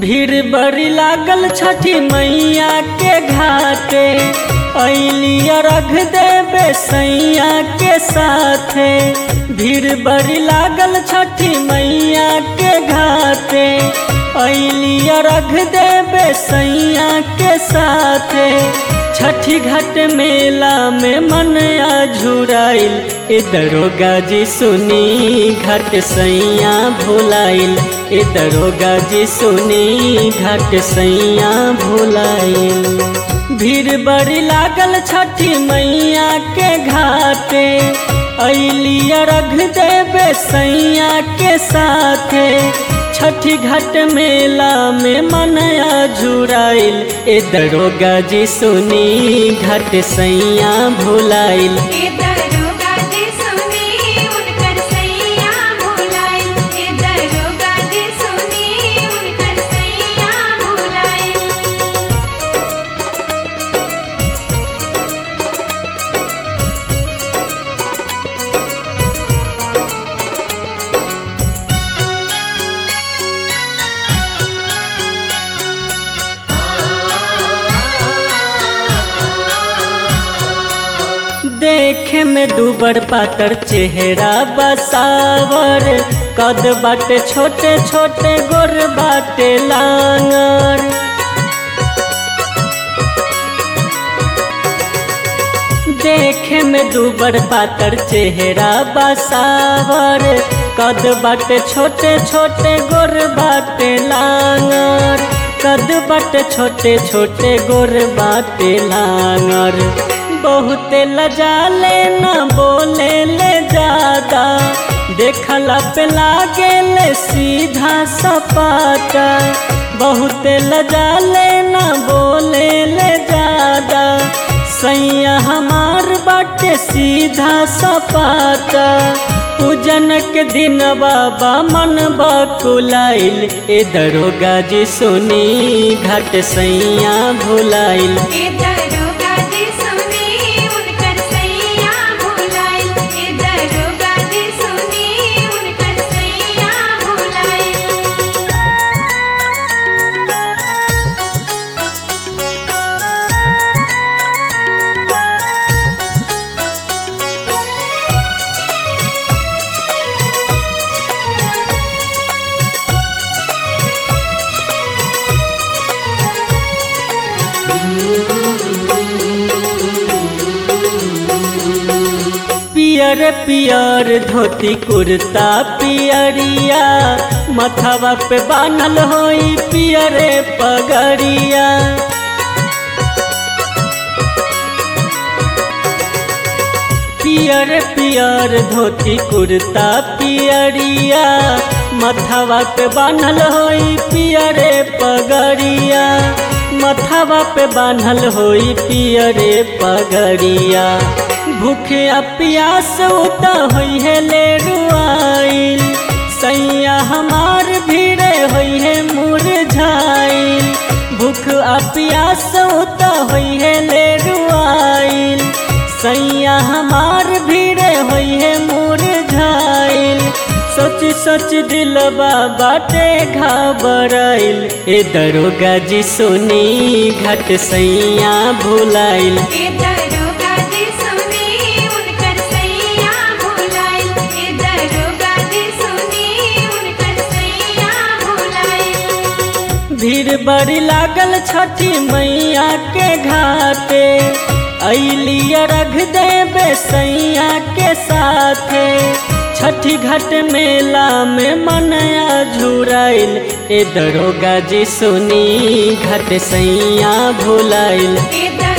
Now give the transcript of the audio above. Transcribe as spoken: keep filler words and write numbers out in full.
भीड़ बड़ी लागल छठी मैया के घाटे, अइली रख देबे सैया के साथे। भीड़ बड़ी लागल छठी मैया के घाटे, अइली रख देबे सैया के साथे। छठी घाट मेला में मन झुराइल, ए दरोगा जी सुनी घाट सैया भुलाइल, ए दरोगा जी सुनी घाट सैया भुलाइल। भीड़ बड़ी लागल छठी मैया के घाटे, अइली रख देबे सैया के साथे। छठी घाट मेला में मन झुराइल, ए दरोगा जी सुनी घाट सैया भुलाइल। देखे में दुबर पातर चेहरा बसावर, कद बाटे छोटे छोटे गोर बाटे लांगर। देखे में दुबर पातर चेहरा बसावर, कद बाटे छोटे छोटे गोर बाटे लांगर। कद बाटे छोटे छोटे गोर बाटे लांगर। बहुते लजाले न बोले ले ज्यादा, देखला पे लागे ले सीधा सपाटा। बहुते लजाले न बोले ले ज्यादा, सैया हमार बाटे सीधा सपाटा। पूजन के दिन बाबा मन बकुलाइल, ए दरोगा जी सुनी घाट सैया भुलाइल। पियर पियर धोती कुर्ता पियरिया, मथवा पे बान्हल होई पियरे पगड़िया। पियर पियर धोती कुर्ता पियरिया, मथवा पे बान्हल होई पियरे पगड़िया। मथवा पे बान्हल होई पियरे पगड़िया। भूखे प्यास उता होई है ले रुआइल, सैया हमार भीड़े होई है मुरझाइल। भूख प्यास उता होई है ले रुआइल, सैया हमार भीड़े होई है मुरझाइल। सोच सोच दिलबा बाटे घबराइल, ए दरोगा जी सुनी घाट सैया भुलाइल। भीड़ बड़ी लागल छठी मैया के घाटे, अइली रख देबे सैया के साथे। छठी घाट मेला में मन झुराइल, ए दरोगा जी सुनी घाट सैया भुलाइल।